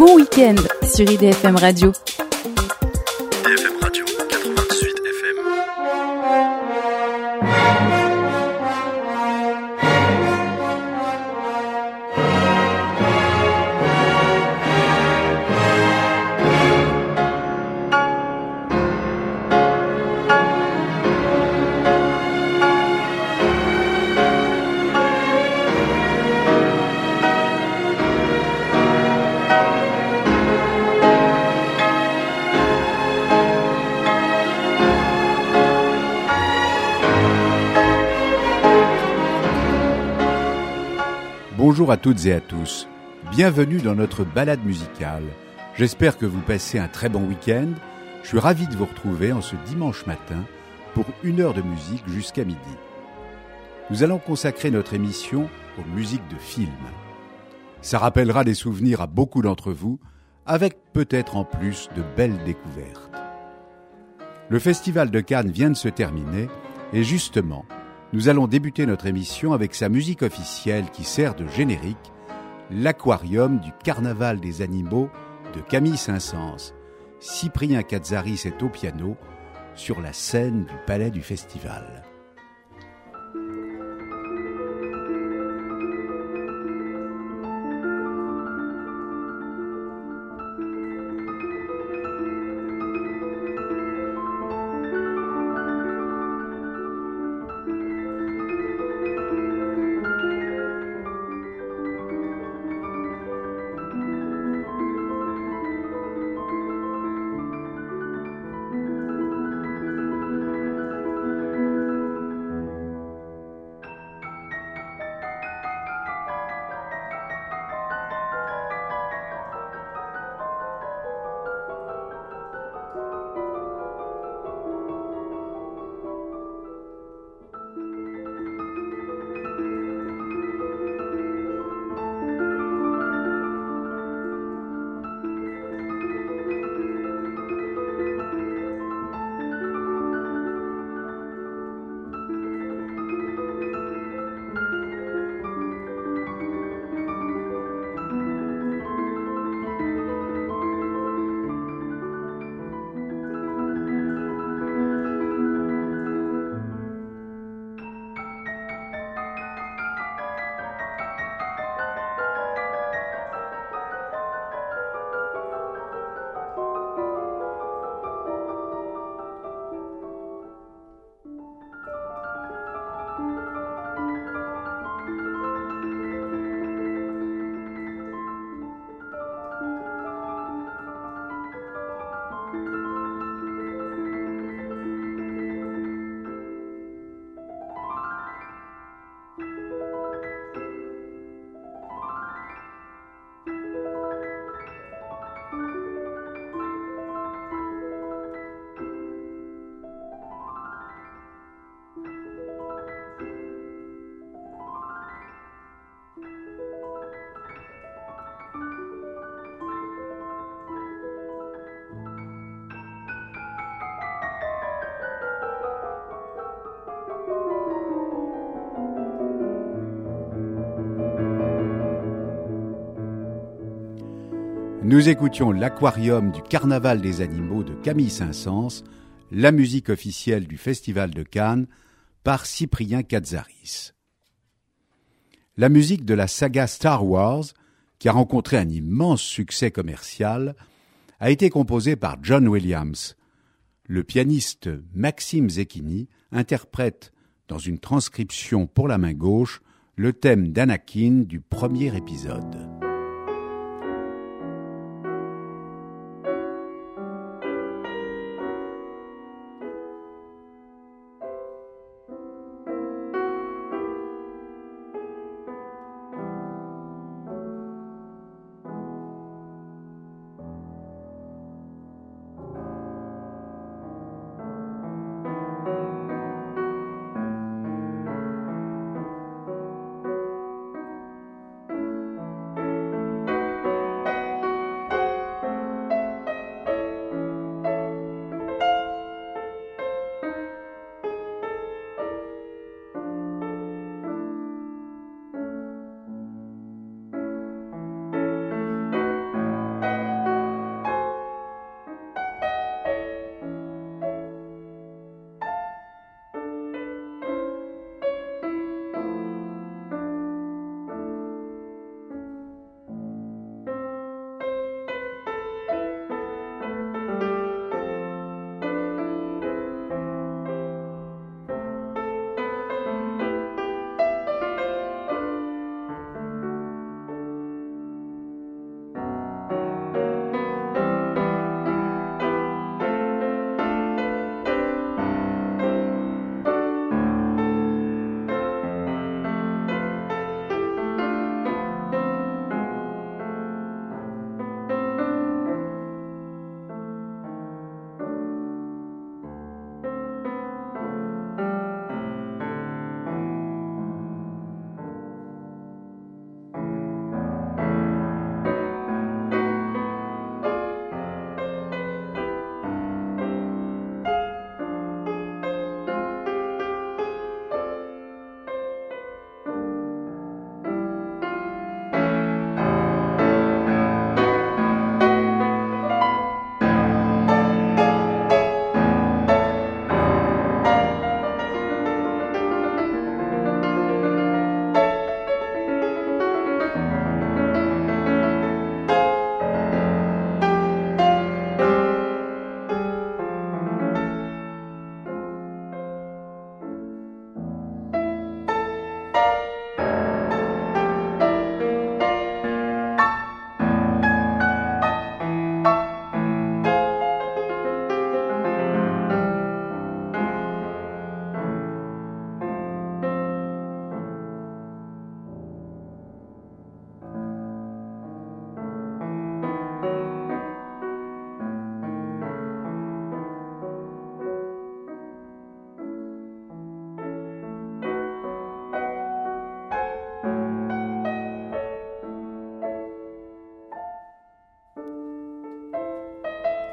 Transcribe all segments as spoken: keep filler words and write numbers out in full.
bon week-end sur I D F M Radio. I D F M Radio quatre-vingt-huit F M. Bonjour à toutes et à tous, bienvenue dans notre balade musicale. J'espère que vous passez un très bon week-end. Je suis ravi de vous retrouver en ce dimanche matin pour une heure de musique jusqu'à midi. Nous allons consacrer notre émission aux musiques de films. Ça rappellera des souvenirs à beaucoup d'entre vous, avec peut-être en plus de belles découvertes. Le Festival de Cannes vient de se terminer et justement, nous allons débuter notre émission avec sa musique officielle qui sert de générique, l'Aquarium du Carnaval des animaux de Camille Saint-Saëns. Cyprien Katsaris est au piano sur la scène du Palais du Festival. Nous écoutions l'Aquarium du Carnaval des animaux de Camille Saint-Saëns, la musique officielle du Festival de Cannes, par Cyprien Katsaris. La musique de la saga Star Wars, qui a rencontré un immense succès commercial, a été composée par John Williams. Le pianiste Maxime Zecchini interprète, dans une transcription pour la main gauche, le thème d'Anakin du premier épisode.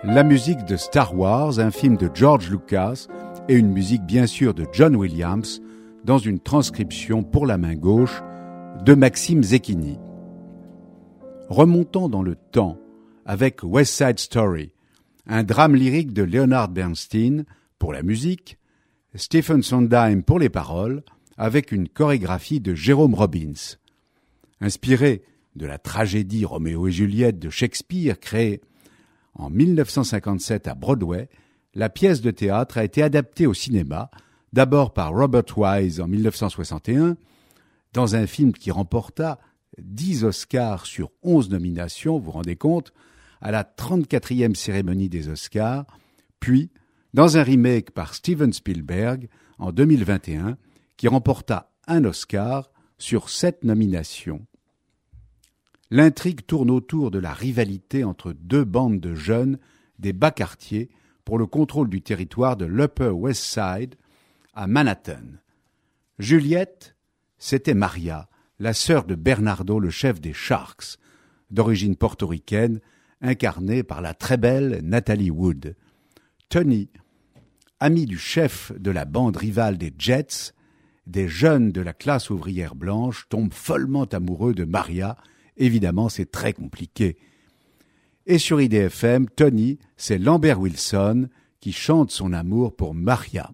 La musique de Star Wars, un film de George Lucas, et une musique bien sûr de John Williams, dans une transcription pour la main gauche de Maxime Zecchini. Remontons dans le temps avec West Side Story, un drame lyrique de Leonard Bernstein pour la musique, Stephen Sondheim pour les paroles, avec une chorégraphie de Jérôme Robbins. Inspiré de la tragédie Roméo et Juliette de Shakespeare créée en mille neuf cent cinquante-sept à Broadway, la pièce de théâtre a été adaptée au cinéma, d'abord par Robert Wise en mille neuf cent soixante et un, dans un film qui remporta dix Oscars sur onze nominations, vous vous rendez compte, à la trente-quatrième cérémonie des Oscars, puis dans un remake par Steven Spielberg en deux mille vingt et un, qui remporta un Oscar sur sept nominations. L'intrigue tourne autour de la rivalité entre deux bandes de jeunes des bas quartiers pour le contrôle du territoire de l'Upper West Side à Manhattan. Juliette, c'était Maria, la sœur de Bernardo, le chef des Sharks, d'origine portoricaine, incarnée par la très belle Natalie Wood. Tony, ami du chef de la bande rivale des Jets, des jeunes de la classe ouvrière blanche, tombe follement amoureux de Maria. Évidemment, c'est très compliqué. Et sur I D F M, Tony, c'est Lambert Wilson qui chante son amour pour Maria.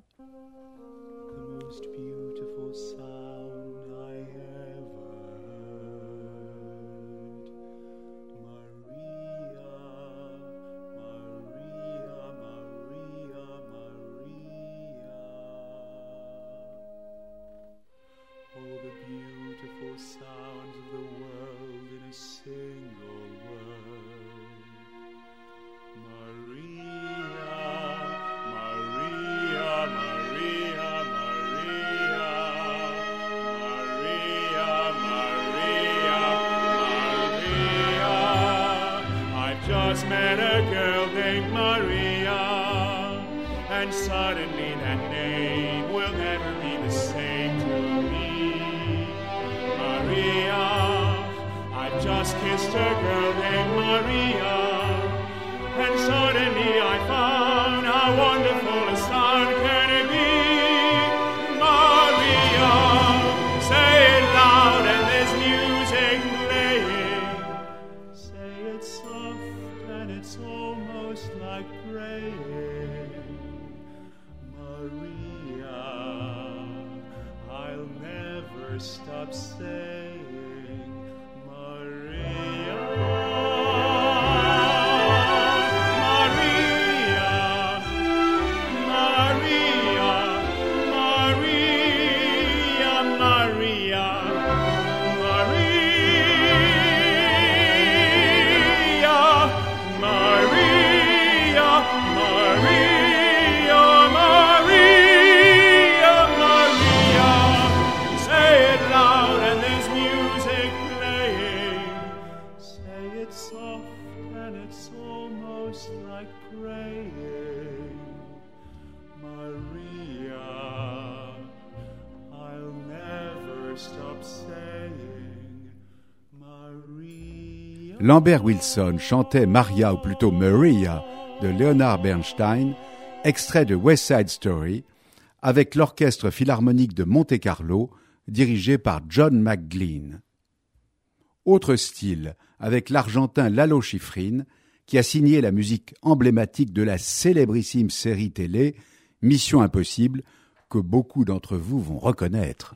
Met a girl named Maria, and suddenly that name will never be the same to me. Maria, I've just kissed a girl named Maria, and suddenly I found how wonderful a sound can it be. Maria, say it loud and there's music playing. Say it soft and it's almost like praying. Maria, I'll never stop saying Maria. Maria, Maria, Maria, Maria, Maria. Lambert Wilson chantait Maria, ou plutôt Maria, de Leonard Bernstein, extrait de West Side Story, avec l'Orchestre Philharmonique de Monte-Carlo, dirigé par John McGlean. Autre style, avec l'Argentin Lalo Schifrin, qui a signé la musique emblématique de la célébrissime série télé Mission Impossible, que beaucoup d'entre vous vont reconnaître.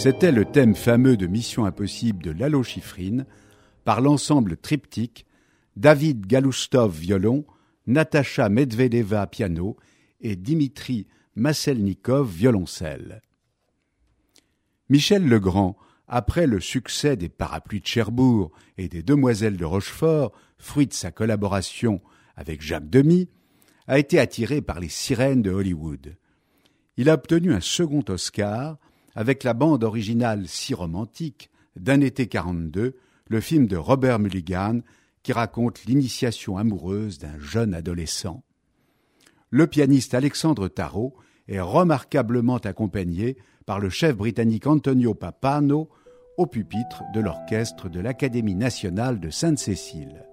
C'était le thème fameux de Mission Impossible de Lalo Schifrin par l'ensemble triptyque David Galoustov violon, Natasha Medvedeva piano et Dimitri Masselnikov violoncelle. Michel Legrand, après le succès des Parapluies de Cherbourg et des Demoiselles de Rochefort, fruit de sa collaboration avec Jacques Demy, a été attiré par les sirènes de Hollywood. Il a obtenu un second Oscar avec la bande originale si romantique d'Un été quarante-deux, le film de Robert Mulligan qui raconte l'initiation amoureuse d'un jeune adolescent. Le pianiste Alexandre Tarot est remarquablement accompagné par le chef britannique Antonio Pappano au pupitre de l'orchestre de l'Académie nationale de Sainte-Cécile.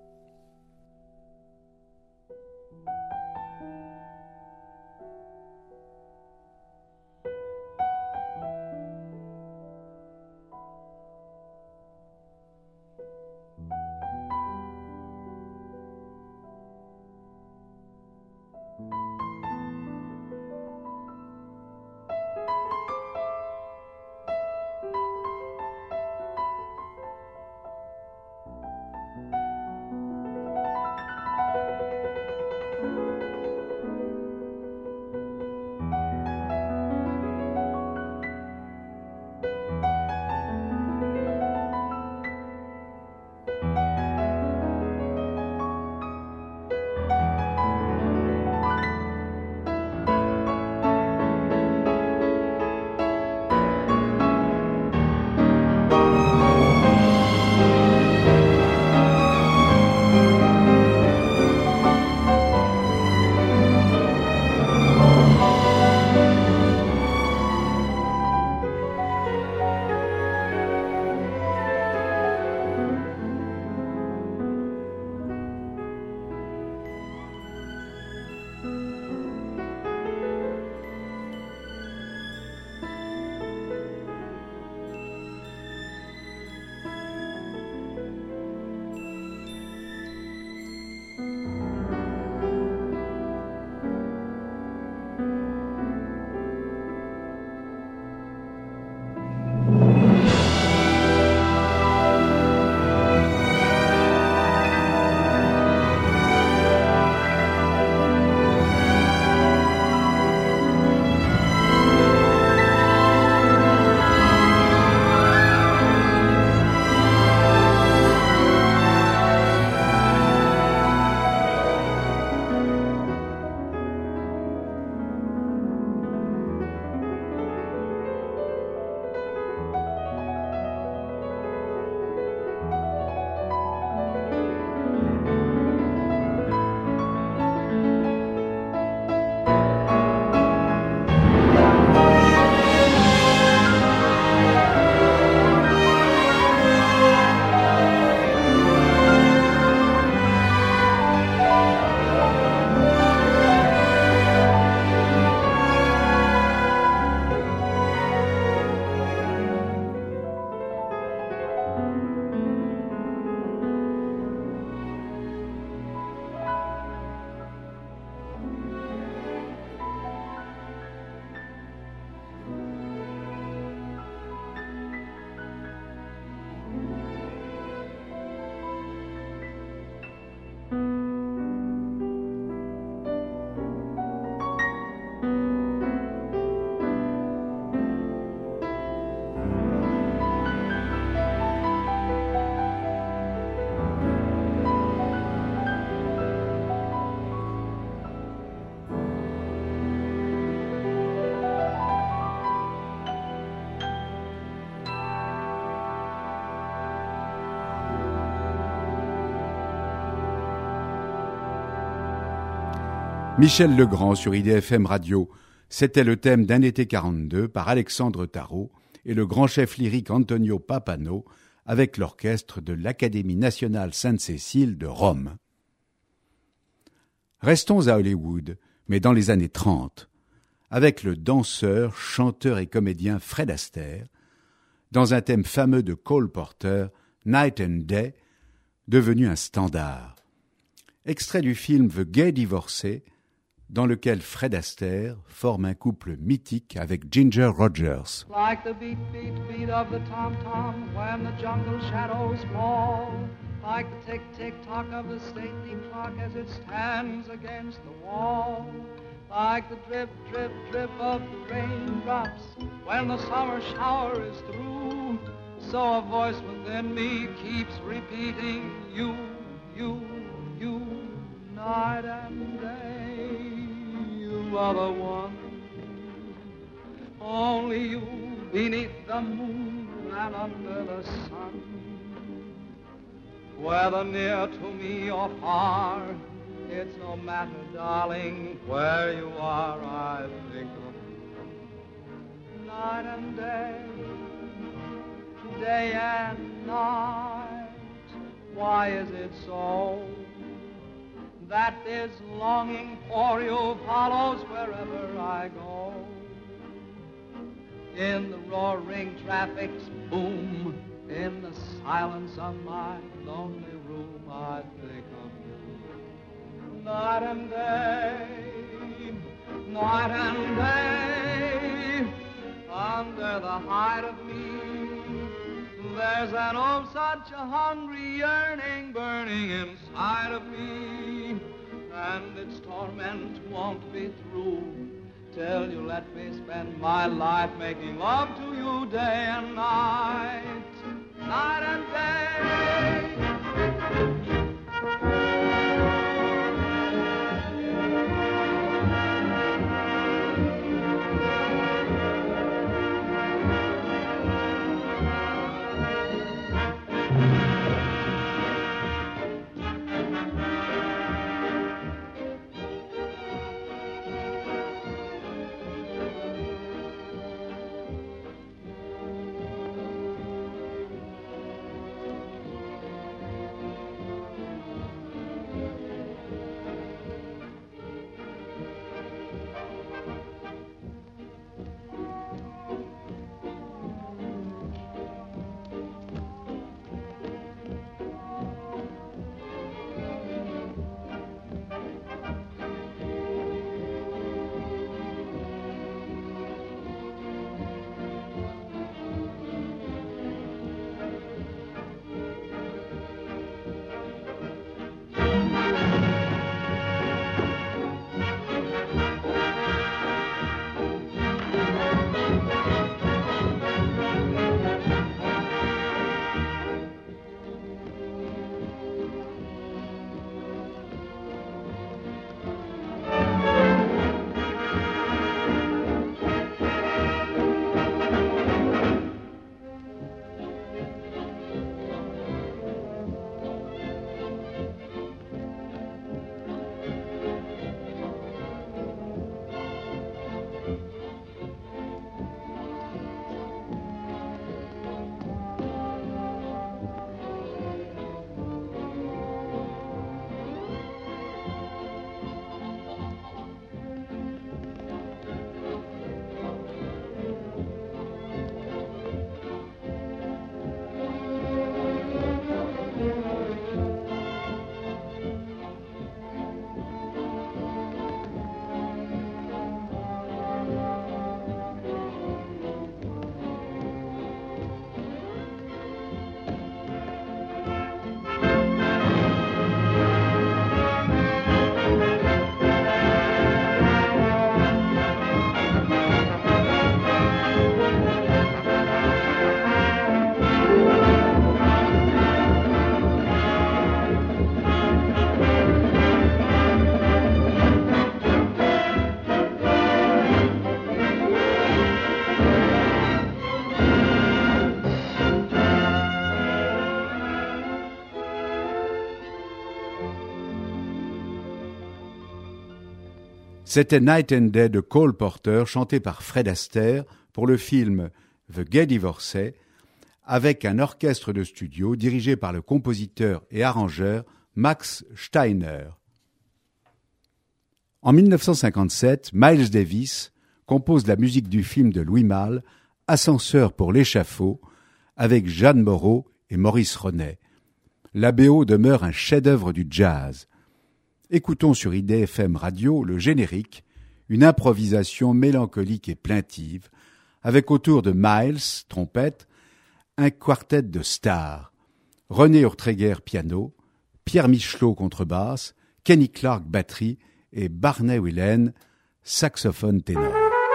Michel Legrand sur I D F M Radio. C'était le thème d'Un été quarante-deux par Alexandre Tarot et le grand chef lyrique Antonio Pappano avec l'orchestre de l'Académie nationale Sainte-Cécile de Rome. Restons à Hollywood, mais dans les années trente, avec le danseur, chanteur et comédien Fred Astaire, dans un thème fameux de Cole Porter, Night and Day, devenu un standard. Extrait du film The Gay Divorcé dans lequel Fred Astaire forme un couple mythique avec Ginger Rogers. Like the beat, beat, beat of the tom-tom when the jungle shadows fall. Like the tick-tick-tock of the stately clock as it stands against the wall. Like the drip, drip, drip of the raindrops when the summer shower is through. So a voice within me keeps repeating, you, you, you, night and day. You are the one, only you beneath the moon and under the sun. Whether near to me or far, it's no matter, darling, where you are, I think of you. Night and day, day and night, why is it so that this longing for you follows wherever I go? In the roaring traffic's boom, in the silence of my lonely room, I think of you. Night and day, night and day, under the height of me, there's an oh such a hungry yearning burning inside of me, and its torment won't be through till you let me spend my life making love to you day and night, night and day. C'était Night and Day de Cole Porter, chanté par Fred Astaire pour le film The Gay Divorcee, avec un orchestre de studio dirigé par le compositeur et arrangeur Max Steiner. En dix-neuf cent cinquante-sept, Miles Davis compose la musique du film de Louis Malle, Ascenseur pour l'échafaud, avec Jeanne Moreau et Maurice Ronet. La B O demeure un chef-d'œuvre du jazz. Écoutons sur I D F M Radio le générique, une improvisation mélancolique et plaintive, avec autour de Miles, trompette, un quartet de stars. René Urtreger, piano, Pierre Michelot, contrebasse, Kenny Clark, batterie et Barney Whelan, saxophone ténor.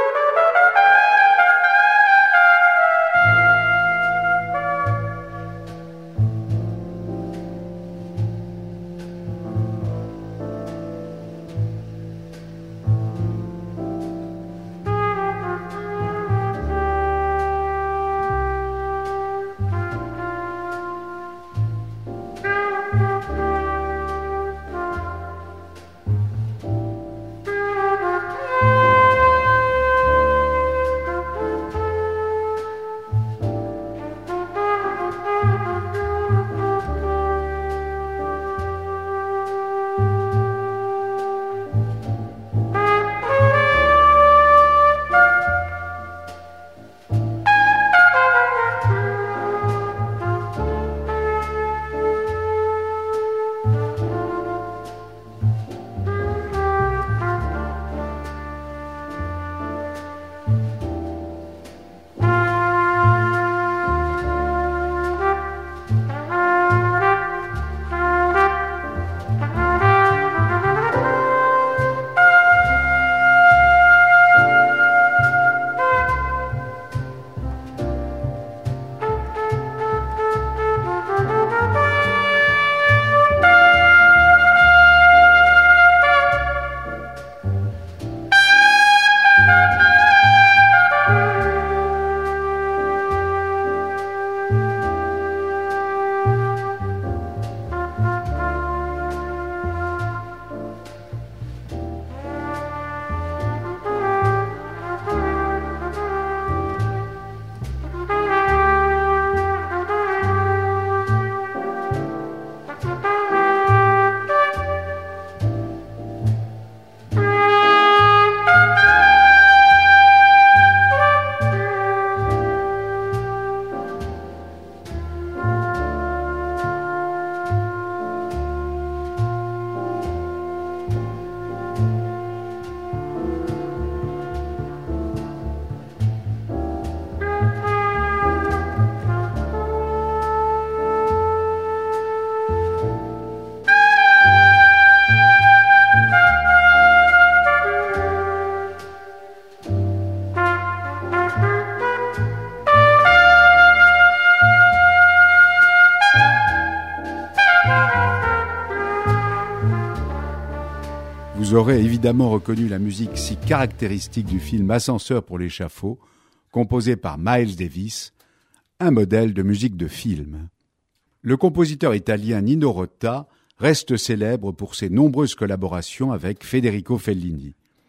Vous aurez évidemment reconnu la musique si caractéristique du film Ascenseur pour l'échafaud, composé par Miles Davis, un modèle de musique de film. Le compositeur italien Nino Rota reste célèbre pour ses nombreuses collaborations avec Federico Fellini.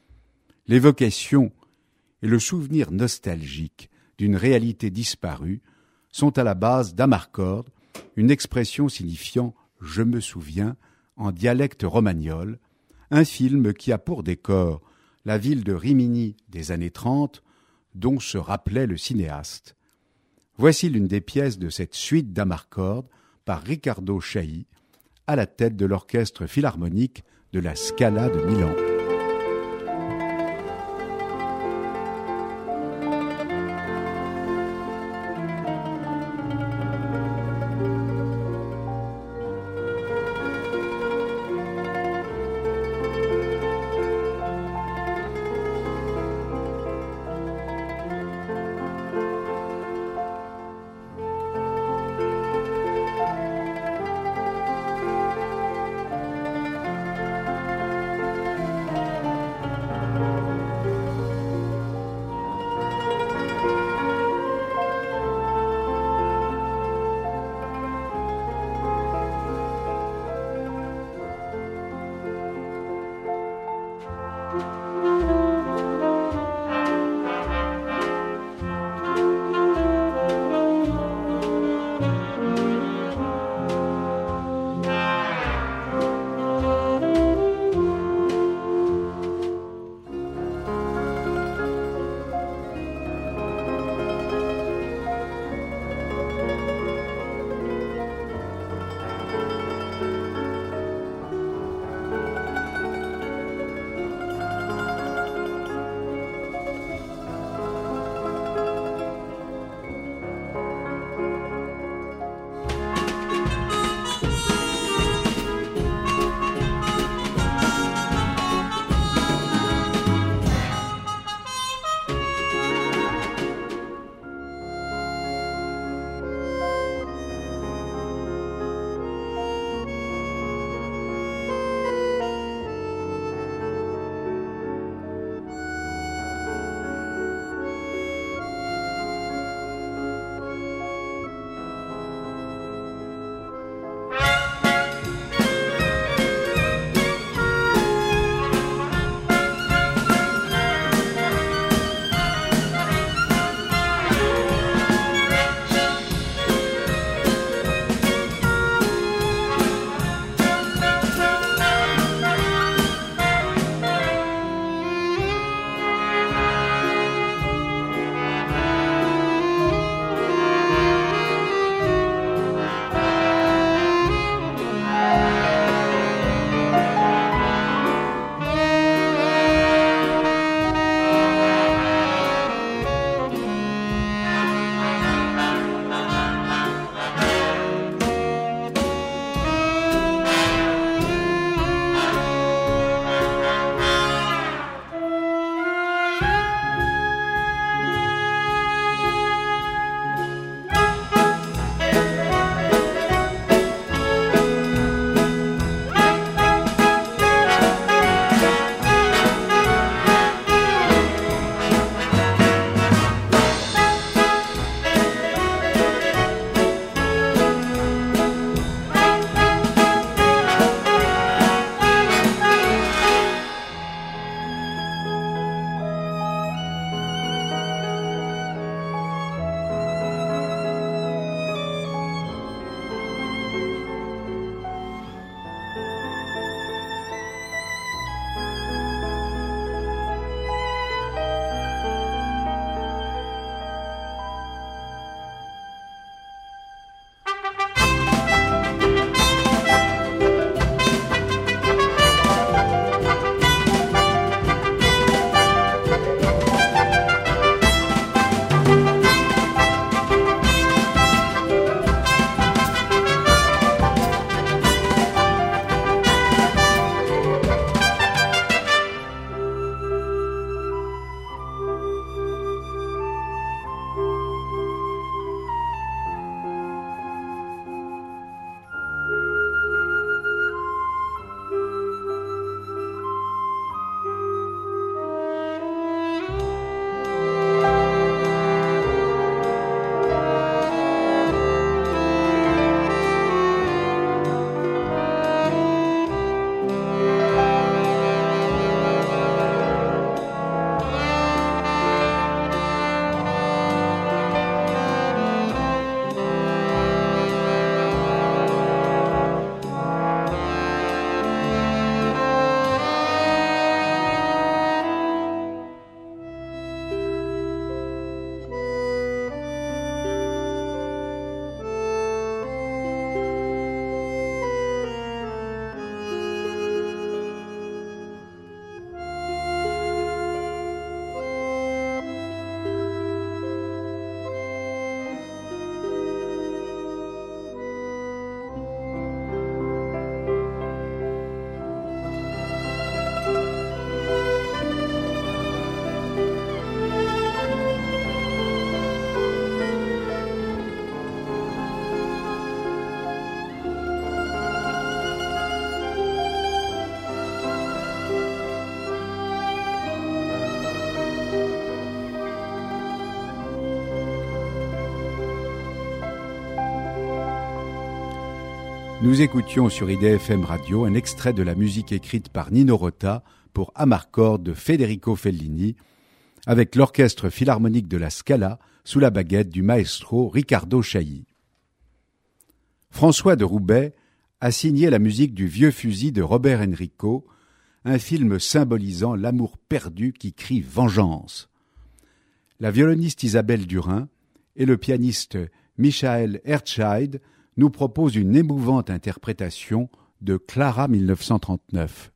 L'évocation et le souvenir nostalgique d'une réalité disparue sont à la base d'Amarcord, une expression signifiant « je me souviens » en dialecte romagnol, un film qui a pour décor la ville de Rimini des années trente, dont se rappelait le cinéaste. Voici l'une des pièces de cette suite d'Amarcord par Riccardo Chailly, à la tête de l'orchestre philharmonique de la Scala de Milan. Nous écoutions sur I D F M Radio un extrait de la musique écrite par Nino Rota pour Amarcord de Federico Fellini, avec l'orchestre philharmonique de la Scala sous la baguette du maestro Riccardo Chailly. François de Roubaix a signé la musique du Vieux fusil de Robert Enrico, un film symbolisant l'amour perdu qui crie vengeance. La violoniste Isabelle Durin et le pianiste Michael Ertscheid nous proposent une émouvante interprétation de Clara mille neuf cent trente-neuf.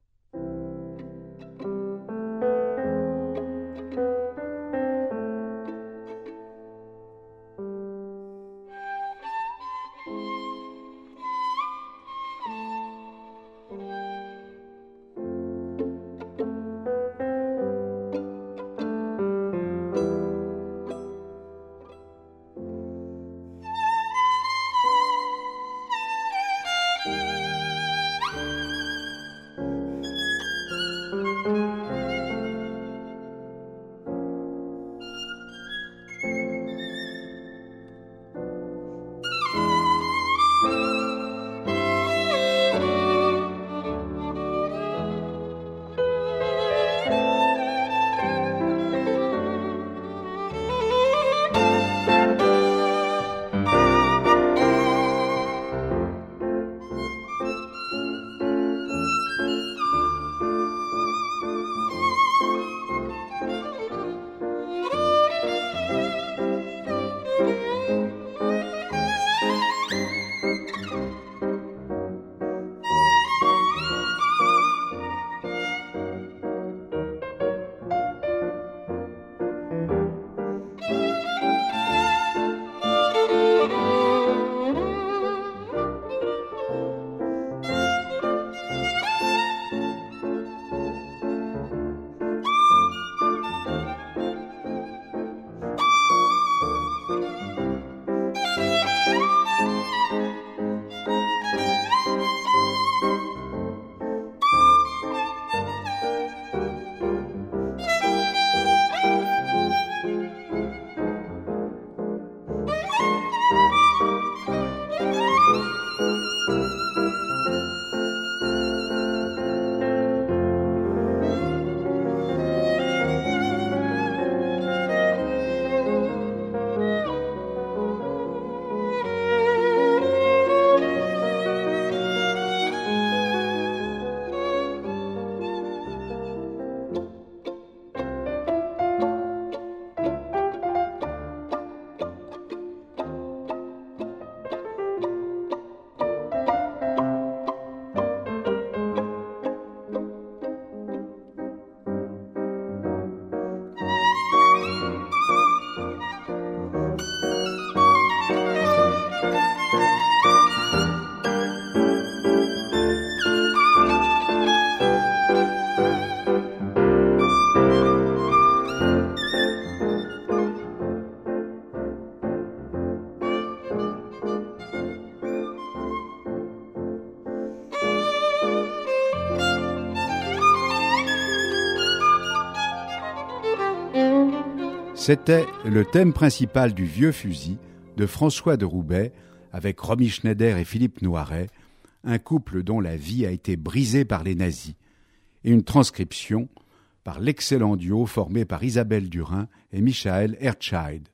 C'était le thème principal du Vieux fusil de François de Roubaix avec Romy Schneider et Philippe Noiret, un couple dont la vie a été brisée par les nazis, et une transcription par l'excellent duo formé par Isabelle Durin et Michael Ertscheid.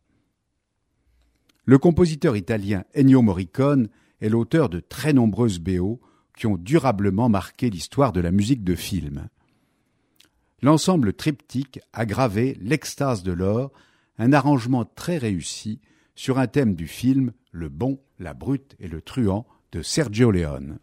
Le compositeur italien Ennio Morricone est l'auteur de très nombreuses B O qui ont durablement marqué l'histoire de la musique de film. L'ensemble triptyque a gravé L'Extase de l'or, un arrangement très réussi sur un thème du film Le bon, la brute et le truand de Sergio Leone.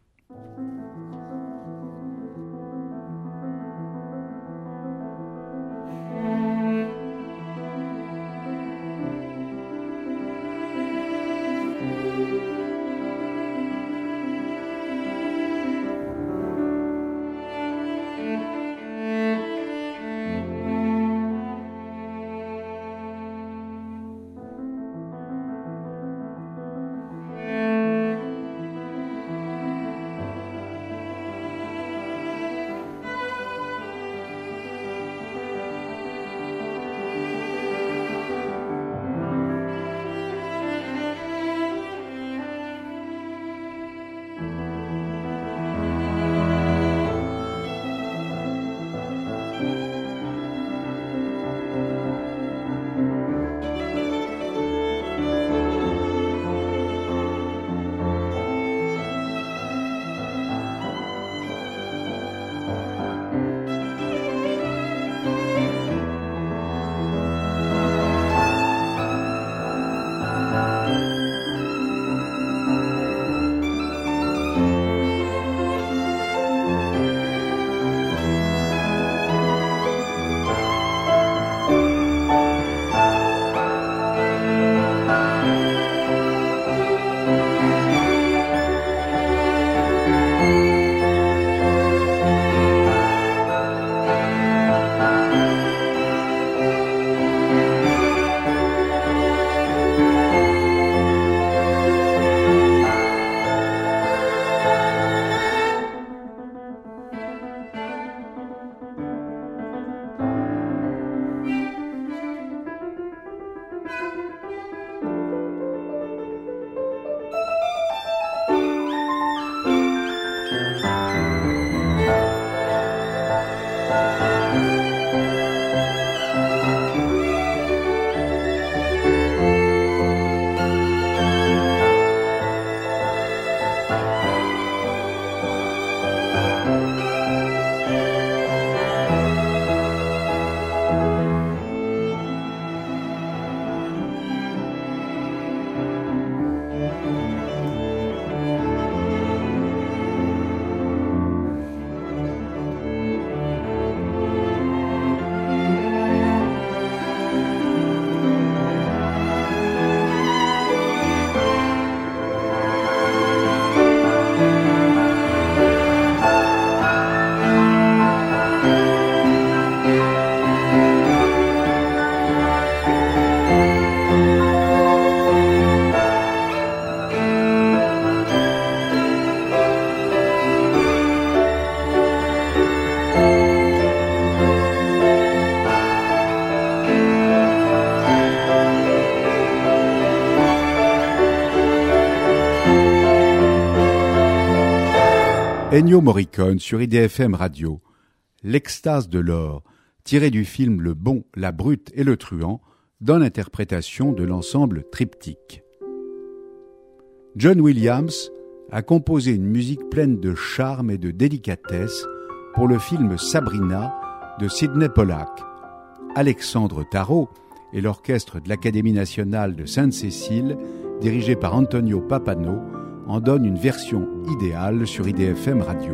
Ennio Morricone sur I D F M Radio. L'extase de l'or, tiré du film Le Bon, la Brute et le Truand, dans l'interprétation de l'ensemble Triptyque. John Williams a composé une musique pleine de charme et de délicatesse pour le film Sabrina de Sidney Pollack. Alexandre Tarot et l'orchestre de l'Académie nationale de Sainte-Cécile, dirigé par Antonio Pappano, en donne une version idéale sur I D F M Radio.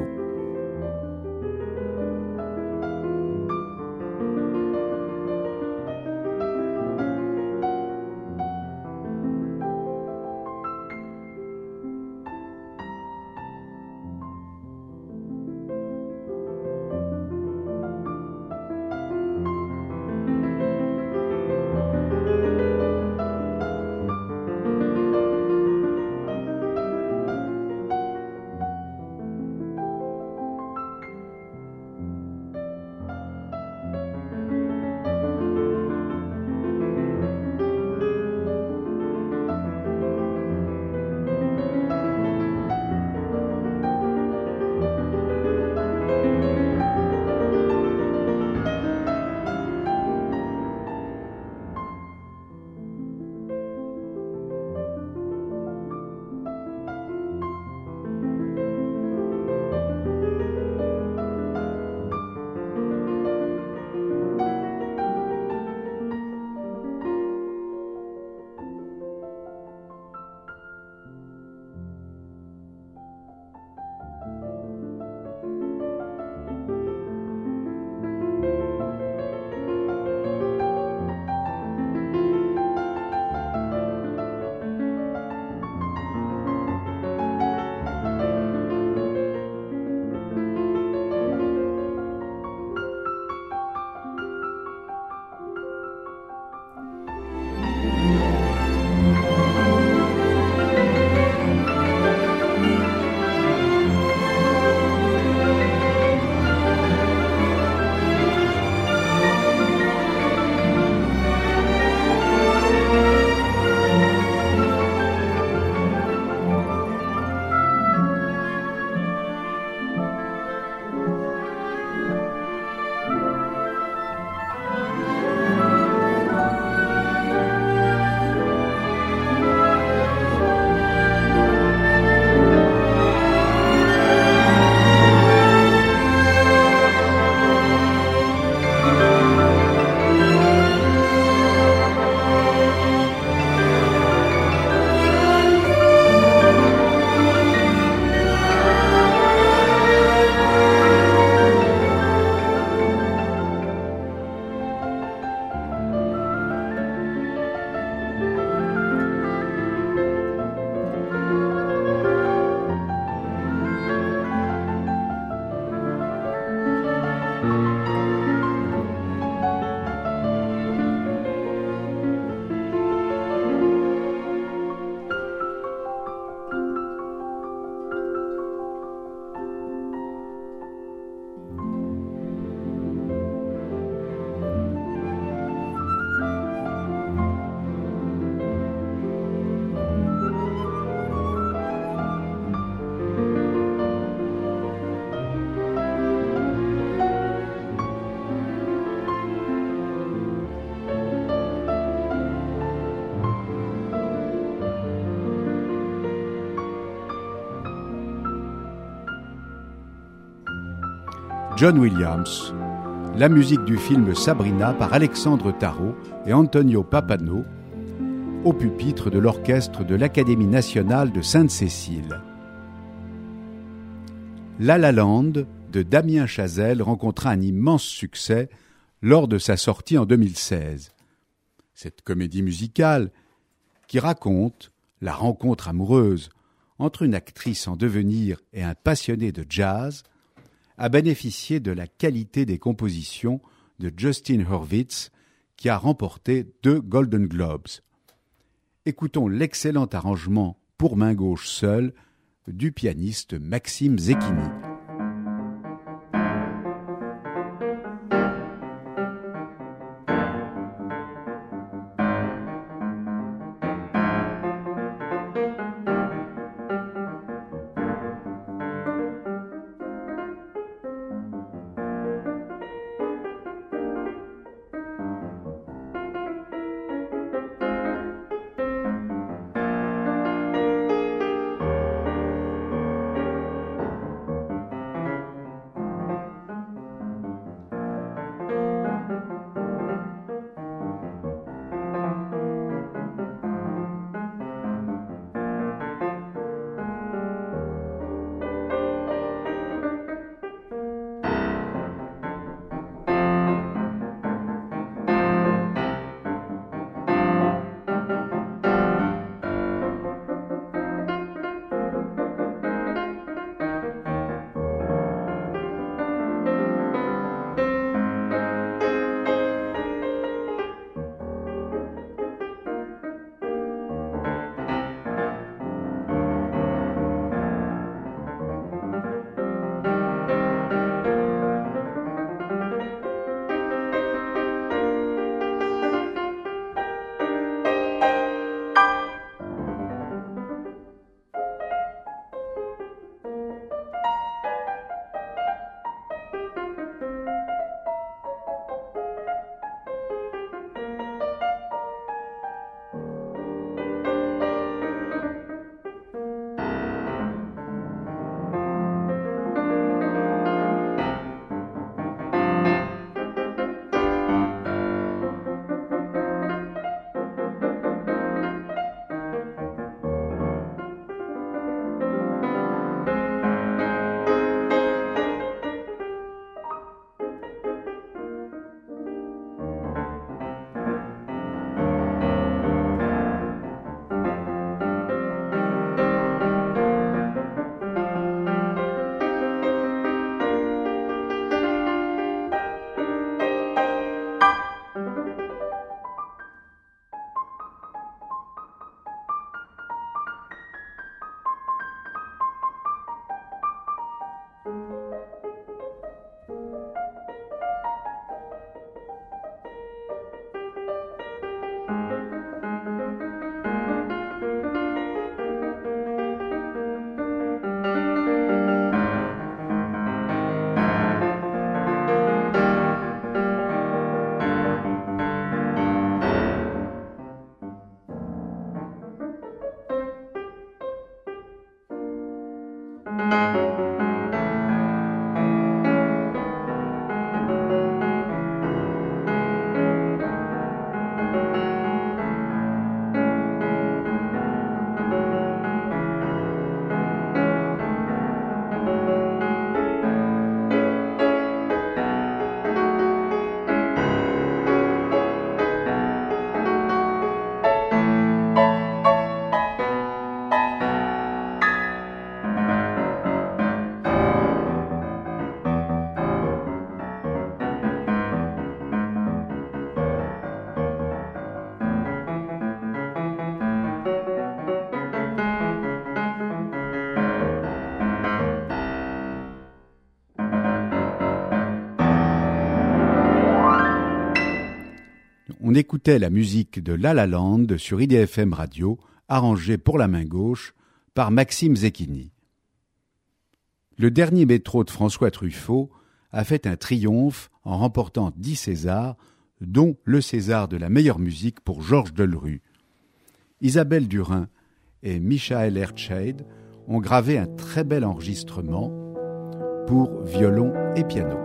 John Williams, la musique du film Sabrina par Alexandre Tarot et Antonio Pappano, au pupitre de l'orchestre de l'Académie nationale de Sainte-Cécile. La La Land de Damien Chazelle rencontra un immense succès lors de sa sortie en deux mille seize. Cette comédie musicale, qui raconte la rencontre amoureuse entre une actrice en devenir et un passionné de jazz, a bénéficié de la qualité des compositions de Justin Hurwitz, qui a remporté deux Golden Globes. Écoutons l'excellent arrangement pour main gauche seule du pianiste Maxime Zecchini. On écoutait la musique de La La Land sur I D F M Radio, arrangée pour la main gauche par Maxime Zecchini. Le dernier métro de François Truffaut a fait un triomphe en remportant dix Césars, dont le César de la meilleure musique pour Georges Delerue. Isabelle Durin et Michael Ertscheid ont gravé un très bel enregistrement pour violon et piano.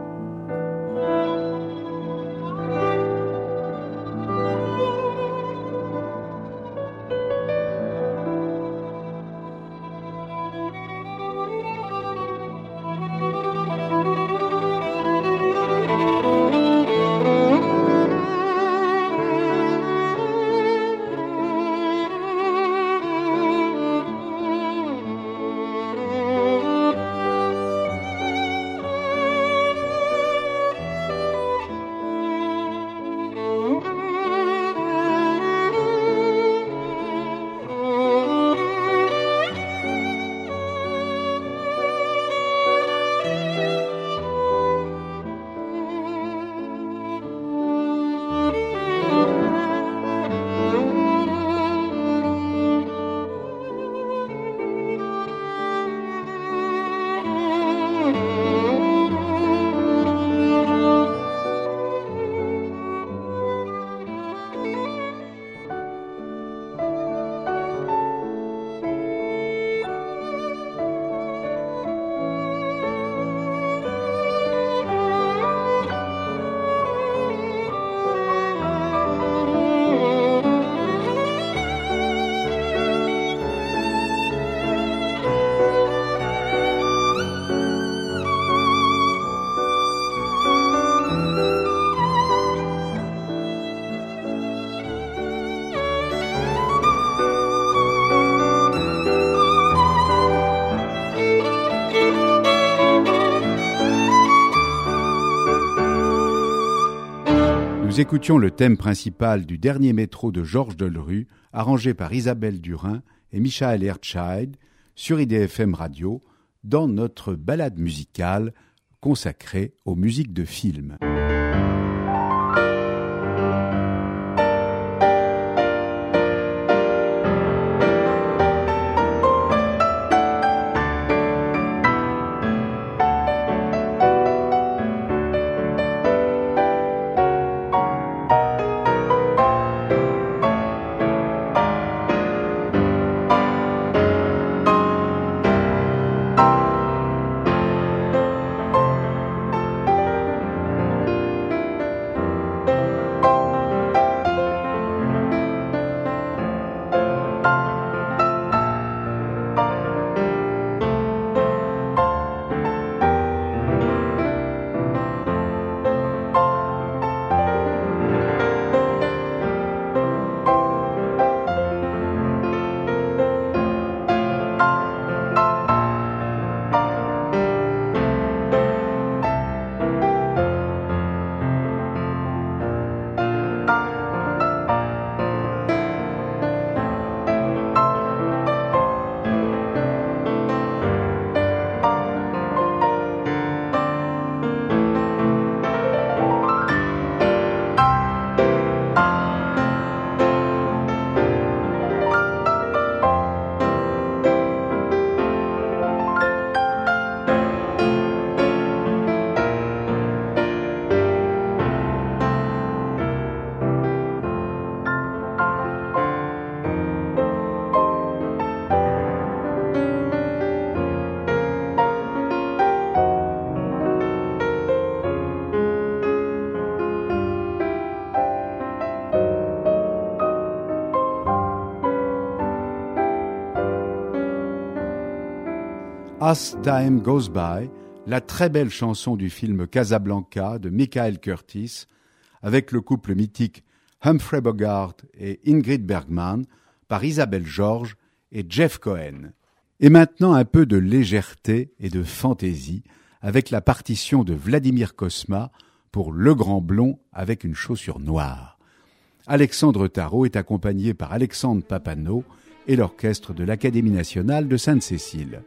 Nous écoutions le thème principal du dernier métro de Georges Delerue, arrangé par Isabelle Durin et Michael Ertscheid sur I D F M Radio, dans notre balade musicale consacrée aux musiques de films. As Time Goes By, la très belle chanson du film Casablanca de Michael Curtis, avec le couple mythique Humphrey Bogart et Ingrid Bergman, par Isabelle Georges et Jeff Cohen. Et maintenant un peu de légèreté et de fantaisie, avec la partition de Vladimir Cosma pour Le Grand Blond avec une chaussure noire. Alexandre Tarot est accompagné par Alexandre Papanot et l'orchestre de l'Académie nationale de Sainte-Cécile.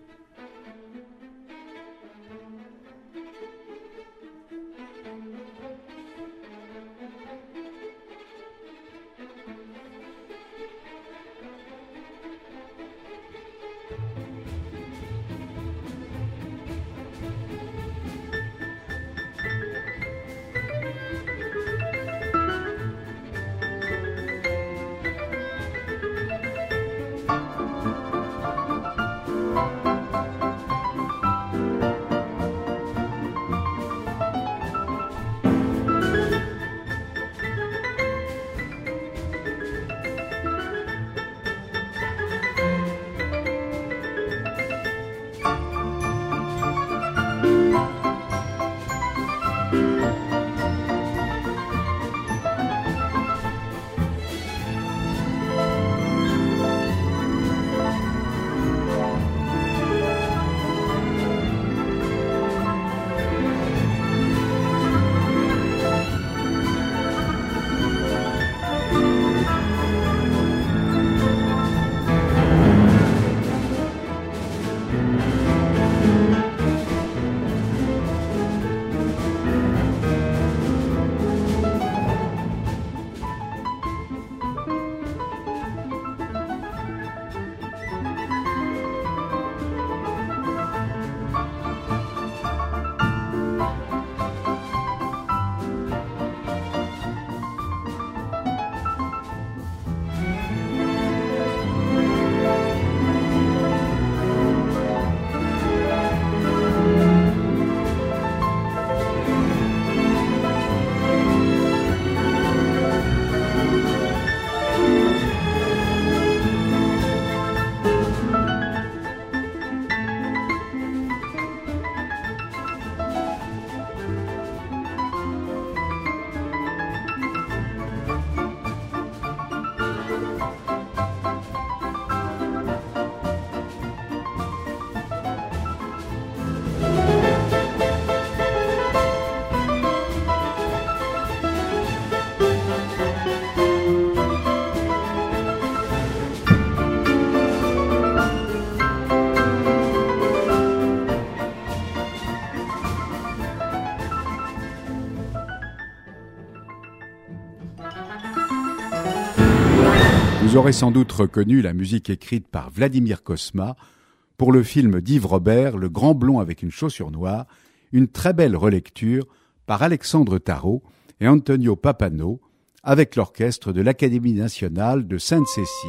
Vous aurez sans doute reconnu la musique écrite par Vladimir Cosma pour le film d'Yves Robert, Le Grand Blond avec une chaussure noire, une très belle relecture par Alexandre Tarot et Antonio Papanot avec l'orchestre de l'Académie nationale de Sainte-Cécile.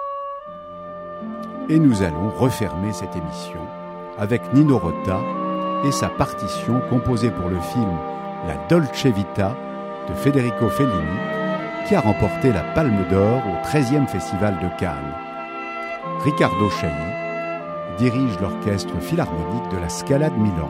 Et nous allons refermer cette émission avec Nino Rota et sa partition composée pour le film La Dolce Vita de Federico Fellini, qui a remporté la Palme d'Or au treizième Festival de Cannes. Riccardo Chailly dirige l'orchestre philharmonique de la Scala de Milan.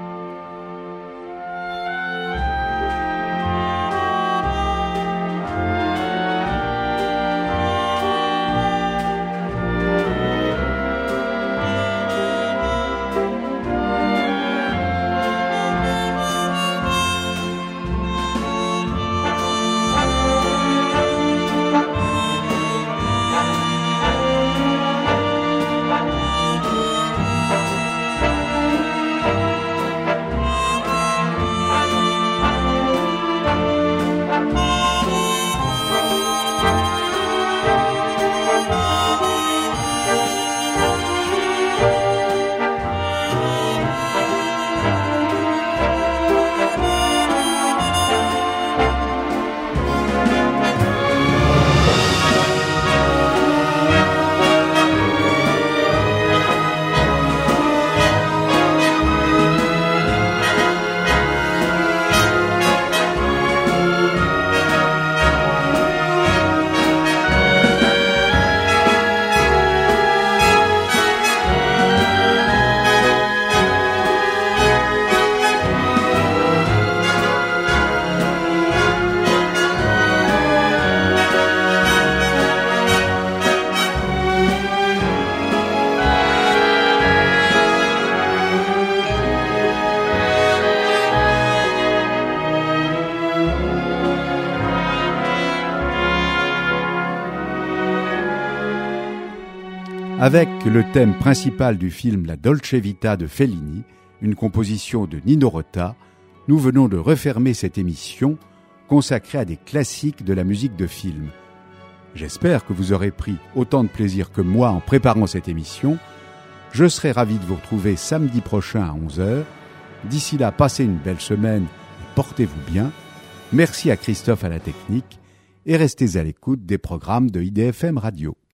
Avec le thème principal du film La Dolce Vita de Fellini, une composition de Nino Rota, nous venons de refermer cette émission consacrée à des classiques de la musique de film. J'espère que vous aurez pris autant de plaisir que moi en préparant cette émission. Je serai ravi de vous retrouver samedi prochain à onze heures. D'ici là, passez une belle semaine et portez-vous bien. Merci à Christophe à la technique et restez à l'écoute des programmes de I D F M Radio.